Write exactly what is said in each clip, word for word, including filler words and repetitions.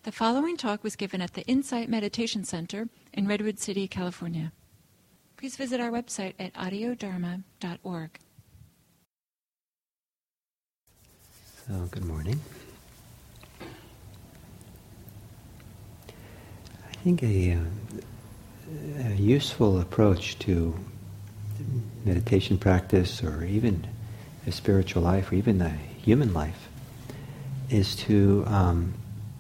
The following talk was given at the Insight Meditation Center in Redwood City, California. Please visit our website at audio dharma dot org. So, good morning. I think a, uh, a useful approach to meditation practice, or even a spiritual life, or even a human life, is to um,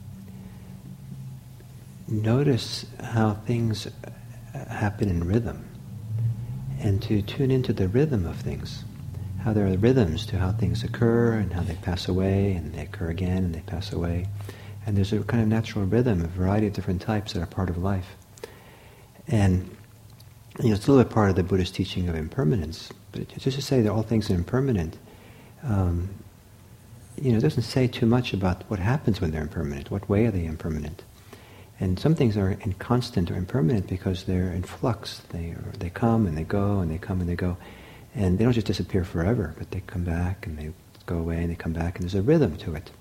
notice how things happen in rhythm, and to tune into the rhythm of things, how there are rhythms to how things occur and how they pass away and they occur again and they pass away. And there's a kind of natural rhythm, a variety of different types that are part of life. And you know, it's a little bit part of the Buddhist teaching of impermanence, but just to say that all things are impermanent, um, you know, it doesn't say too much about what happens when they're impermanent, what way are they impermanent. And some things are inconstant or impermanent because they're in flux. They are, they come and they go and they come and they go. And they don't just disappear forever, but they come back and they go away and they come back, and there's a rhythm to it.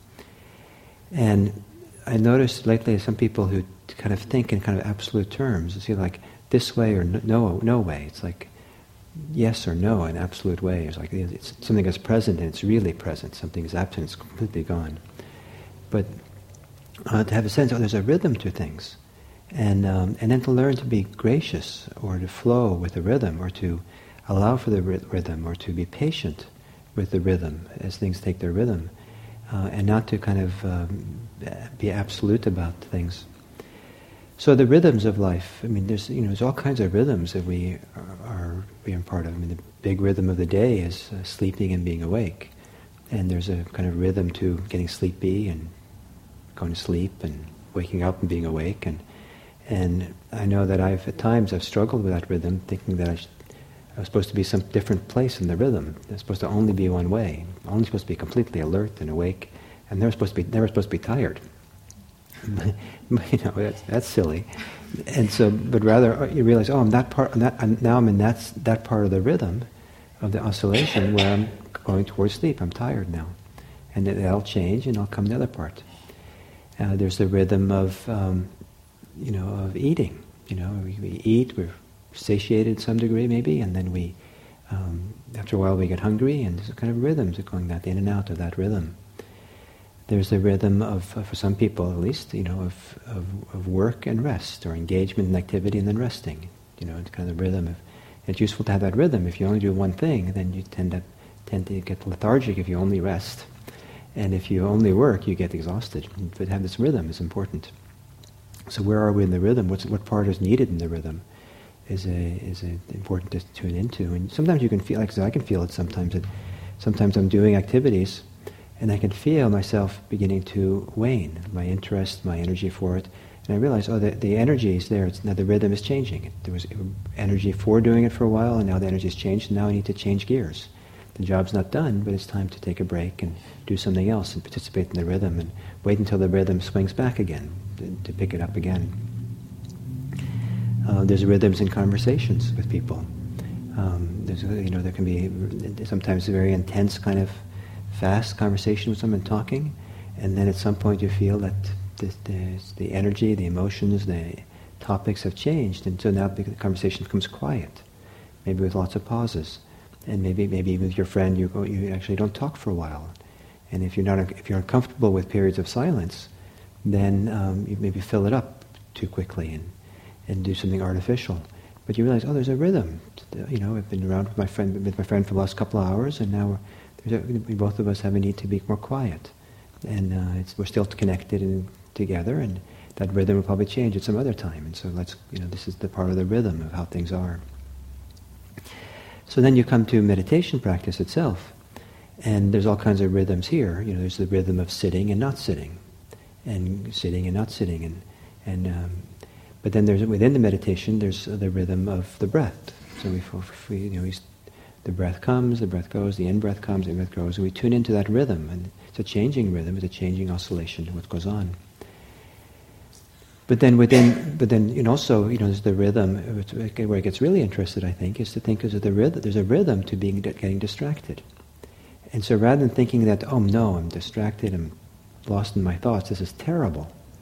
And I noticed lately some people who kind of think in kind of absolute terms. It's either like this way or no, no way. It's like yes or no in absolute way. It's like it's something that's present and it's really present. Something is absent, it's completely gone. But Uh, to have a sense, oh, there's a rhythm to things, and um, and then to learn to be gracious, or to flow with the rhythm, or to allow for the ry- rhythm, or to be patient with the rhythm as things take their rhythm, uh, and not to kind of um, be absolute about things. So the rhythms of life, I mean, there's you know there's all kinds of rhythms that we are, are being part of. I mean, the big rhythm of the day is uh, sleeping and being awake, and there's a kind of rhythm to getting sleepy and going to sleep and waking up and being awake, and and I know that I've at times I've struggled with that rhythm, thinking that I, sh- I was supposed to be some different place in the rhythm. It's supposed to only be one way. I'm only supposed to be completely alert and awake, and never supposed to be never supposed to be tired. you know, that's, that's silly. And so, but rather you realize, oh, I'm that part. I'm that, I'm, now I'm in that that part of the rhythm, of the oscillation where I'm going towards sleep. I'm tired now, and then that'll change, and I'll come to the other part. Uh, there's the rhythm of, um, you know, of eating. You know, we, we eat, we're satiated to some degree maybe, and then we, um, after a while we get hungry, and there's a kind of rhythms of going that in and out of that rhythm. There's the rhythm of, uh, for some people at least, you know, of, of, of work and rest, or engagement and activity and then resting. You know, it's kind of the rhythm of, it's useful to have that rhythm. If you only do one thing, then you tend to tend to get lethargic if you only rest. And if you only work, you get exhausted. But to have this rhythm is important. So where are we in the rhythm? What's, what part is needed in the rhythm is a, is a important to tune into. And sometimes you can feel, like I can feel it sometimes, that sometimes I'm doing activities and I can feel myself beginning to wane, my interest, my energy for it. And I realize, oh, the, the energy is there. It's, now the rhythm is changing. There was energy for doing it for a while, and now the energy has changed, and now I need to change gears. The job's not done, but it's time to take a break and do something else and participate in the rhythm and wait until the rhythm swings back again, to, to pick it up again. Uh, there's rhythms in conversations with people. Um, there's, you know, there can be sometimes a very intense kind of fast conversation with someone talking, and then at some point you feel that the, the, the energy, the emotions, the topics have changed, and so now the conversation becomes quiet, maybe with lots of pauses. And maybe, maybe with your friend, you go, you actually don't talk for a while. And if you're not, if you're uncomfortable with periods of silence, then um, you maybe fill it up too quickly and, and do something artificial. But you realize, oh, there's a rhythm. You know, I've been around with my friend, with my friend for the last couple of hours, and now we're, there's a, we both of us have a need to be more quiet, and uh, it's, we're still connected and together, and that rhythm will probably change at some other time. And so let's, you know, this is the part of the rhythm of how things are. So then you come to meditation practice itself, and there's all kinds of rhythms here. You know, there's the rhythm of sitting and not sitting, and sitting and not sitting, and and um, but then there's within the meditation there's the rhythm of the breath. So we, we you know, we, the breath comes, the breath goes, the in-breath comes, the in-breath goes, and we tune into that rhythm, and it's a changing rhythm, it's a changing oscillation to what goes on. But then within, but then you know, also, you know, there's the rhythm. Where it gets really interested, I think, is to think as the rhythm. There's a rhythm to being getting distracted, and so rather than thinking that, oh no, I'm distracted, I'm lost in my thoughts, this is terrible,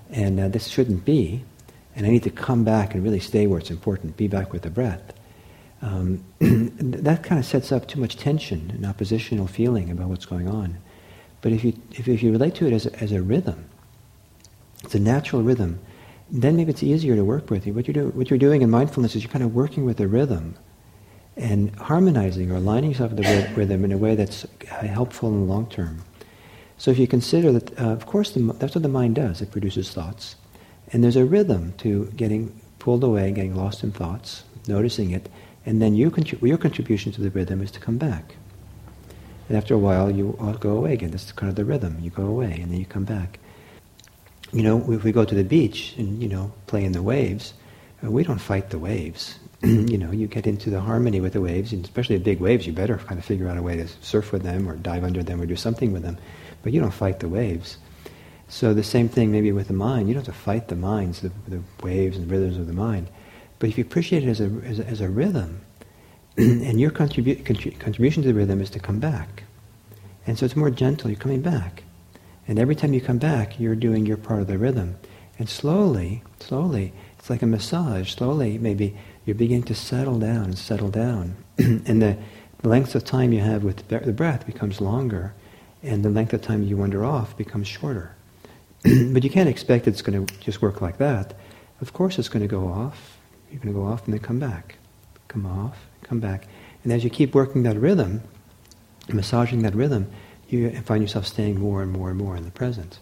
and uh, this shouldn't be, and I need to come back and really stay where it's important, be back with the breath. Um, that kind of sets up too much tension and oppositional feeling about what's going on. But if you if, if you relate to it as a, as a rhythm, it's a natural rhythm, then maybe it's easier to work with. What you're, do, what you're doing in mindfulness is you're kind of working with the rhythm and harmonizing or aligning yourself with the rhythm in a way that's helpful in the long term. So if you consider that, uh, of course, the, that's what the mind does. It produces thoughts. And there's a rhythm to getting pulled away, getting lost in thoughts, noticing it, and then you contrib- your contribution to the rhythm is to come back. And after a while, you all go away again. That's kind of the rhythm. You go away, and then you come back. You know, if we go to the beach and, you know, play in the waves, uh, we don't fight the waves. You know, you get into the harmony with the waves, and especially the big waves, you better kind of figure out a way to surf with them or dive under them or do something with them. But you don't fight the waves. So the same thing maybe with the mind. You don't have to fight the minds, the, the waves and rhythms of the mind. But if you appreciate it as a, as a, as a rhythm, and your contribu- contrib- contribution to the rhythm is to come back. And so it's more gentle, you're coming back. And every time you come back, you're doing your part of the rhythm. And slowly, slowly, it's like a massage. Slowly, maybe you're beginning to settle down and settle down. And the length of time you have with the breath becomes longer, and the length of time you wander off becomes shorter. But you can't expect it's going to just work like that. Of course it's going to go off. You're going to go off and then come back. Come off, come back. And as you keep working that rhythm, massaging that rhythm, you find yourself staying more and more and more in the present.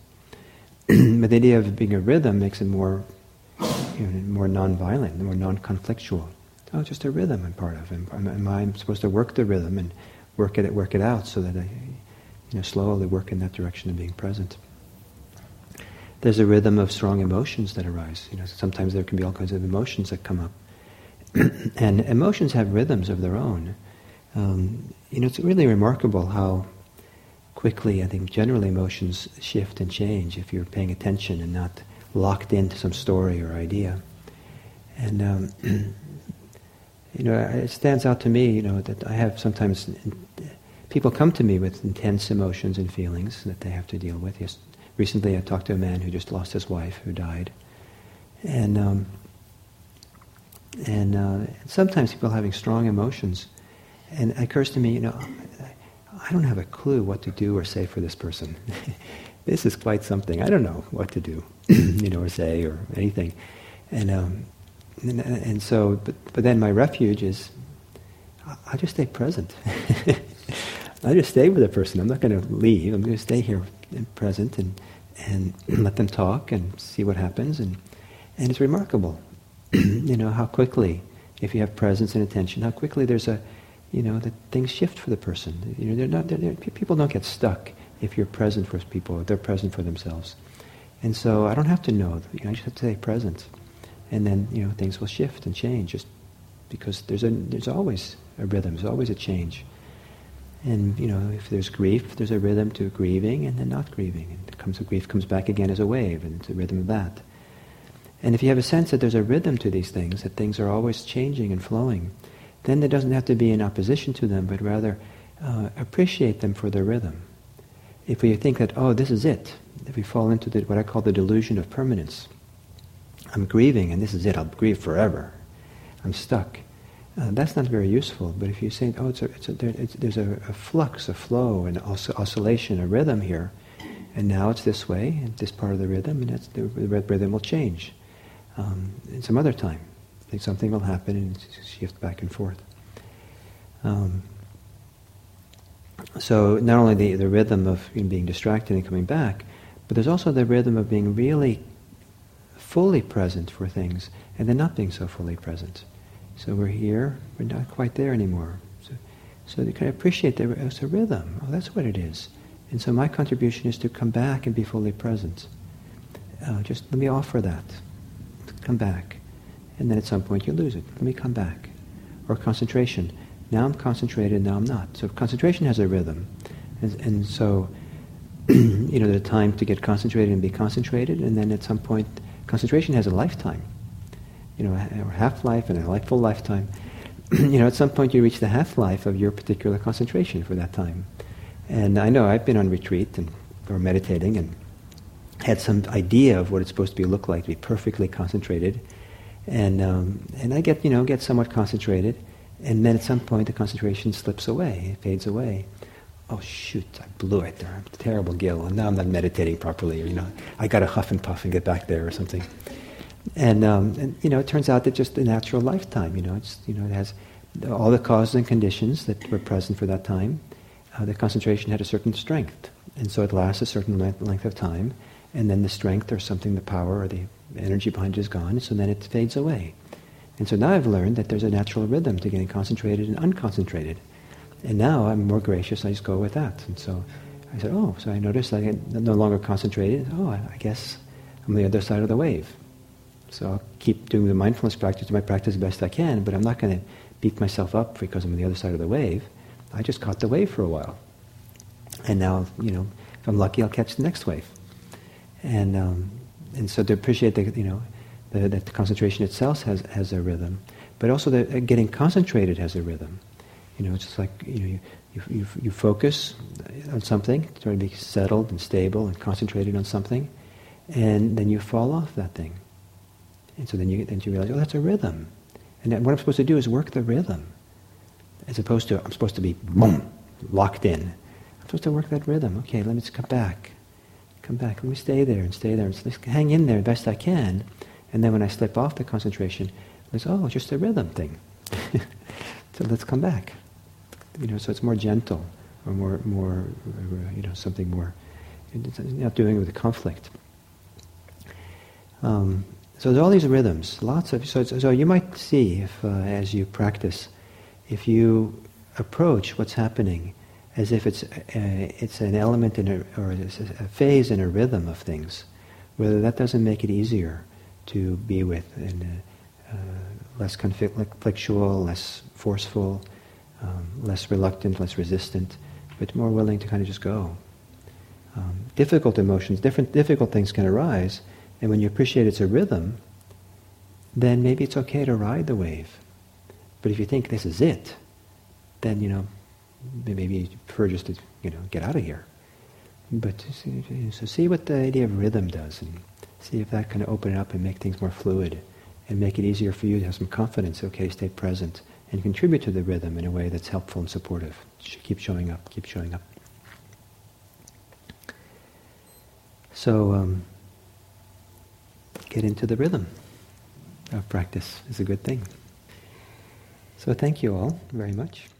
But the idea of being a rhythm makes it more, you know, more non-violent, more non-conflictual. Oh, it's just a rhythm I'm part of. Am, am I supposed to work the rhythm and work it, work it out so that I, you know, slowly work in that direction of being present. There's a rhythm of strong emotions that arise. You know, sometimes there can be all kinds of emotions that come up. And emotions have rhythms of their own. Um, you know, it's really remarkable how quickly, I think, generally emotions shift and change if you're paying attention and not locked into some story or idea. And, um, you know, it stands out to me, you know, that I have sometimes, people come to me with intense emotions and feelings that they have to deal with. Yes, recently I talked to a man who just lost his wife, who died. And um, and uh, sometimes people are having strong emotions. And it occurs to me, you know, I don't have a clue what to do or say for this person. This is quite something. I don't know what to do, you know, or say or anything. And um, and, and so, but, but then my refuge is, I'll just stay present. I'll just stay with the person. I'm not going to leave. I'm going to stay here present and and let them talk and see what happens. And and it's remarkable, you know, how quickly, if you have presence and attention, how quickly there's a, you know, that things shift for the person. You know, they're not. They're, they're, people don't get stuck if you're present for people. They're present for themselves. And so I don't have to know. You know, I just have to stay present, and then, you know, things will shift and change. Just because there's a there's always a rhythm. There's always a change. And, you know, if there's grief, there's a rhythm to grieving and then not grieving. And it comes, grief comes back again as a wave, and it's a rhythm of that. And if you have a sense that there's a rhythm to these things, that things are always changing and flowing, then there doesn't have to be in opposition to them, but rather uh, appreciate them for their rhythm. If we think that, oh, this is it, if we fall into the, what I call the delusion of permanence, I'm grieving and this is it, I'll grieve forever, I'm stuck. Uh, that's not very useful. But if you say, oh, it's a, it's a, there, it's, there's a, a flux, a flow, an os- oscillation, a rhythm here, and now it's this way, and this part of the rhythm, and that's the, the rhythm will change. Um, and some other time, I think something will happen and shift back and forth. Um, so not only the, the rhythm of, you know, being distracted and coming back, but there's also the rhythm of being really fully present for things, and then not being so fully present. So we're here, we're not quite there anymore. So, so you can appreciate that it's a rhythm. Oh, that's what it is. And so my contribution is to come back and be fully present. Uh, just let me offer that. Come back. And then at some point you lose it. Let me come back. Or concentration. Now I'm concentrated, now I'm not. So concentration has a rhythm. And, and so, you know, there's a time to get concentrated and be concentrated, and then at some point, concentration has a lifetime. You know, a half-life and a life, full lifetime. You know, at some point you reach the half-life of your particular concentration for that time. And I know I've been on retreat and or meditating, and had some idea of what it's supposed to be look like, to be perfectly concentrated, and um, and I get you know get somewhat concentrated, and then at some point the concentration slips away, it fades away. Oh shoot! I blew it. I'm a terrible Gil, and now I'm not meditating properly. Or, you know, I got to huff and puff and get back there or something. And, um, and you know, it turns out that just the natural lifetime. You know, it's you know it has all the causes and conditions that were present for that time. Uh, the concentration had a certain strength, and so it lasts a certain length, length of time. And then the strength or something, the power or the energy behind it is gone, so then it fades away. And so now I've learned that there's a natural rhythm to getting concentrated and unconcentrated. And now I'm more gracious, I just go with that. And so I said, oh, so I noticed I get no longer concentrated. Oh, I, I guess I'm on the other side of the wave. So I'll keep doing the mindfulness practice, do my practice the best I can, but I'm not going to beat myself up because I'm on the other side of the wave. I just caught the wave for a while. And now, you know, if I'm lucky, I'll catch the next wave. And um, and so to appreciate the you know the, that the concentration itself has has a rhythm, but also that getting concentrated has a rhythm. You know, it's just like you know you you, you, you focus on something, try to be settled and stable and concentrated on something, and then you fall off that thing. And so then you then you realize, oh, that's a rhythm, and then what I'm supposed to do is work the rhythm, as opposed to I'm supposed to be boom locked in. I'm supposed to work that rhythm. Okay, let me just come back. Come back, let me stay there and stay there and just hang in there the best I can, and then when I slip off the concentration, it's oh, just a rhythm thing. So let's come back. You know, so it's more gentle, or more, more, you know, something more. It's not doing it with a conflict. Um, so there's all these rhythms, lots of. So, so you might see if, uh, as you practice, if you approach what's happening as if it's uh, it's an element in a, or it's a phase in a rhythm of things, whether that doesn't make it easier to be with, and uh, uh, less conflictual, less forceful, um, less reluctant, less resistant, but more willing to kind of just go. Um, difficult emotions, different difficult things can arise, and when you appreciate it's a rhythm, then maybe it's okay to ride the wave. But if you think this is it, then you know. Maybe you prefer just to, you know, get out of here. But so see what the idea of rhythm does, and see if that can open it up and make things more fluid, and make it easier for you to have some confidence. Okay, stay present and contribute to the rhythm in a way that's helpful and supportive. Keep showing up. Keep showing up. So um, get into the rhythm of practice is a good thing. So thank you all very much.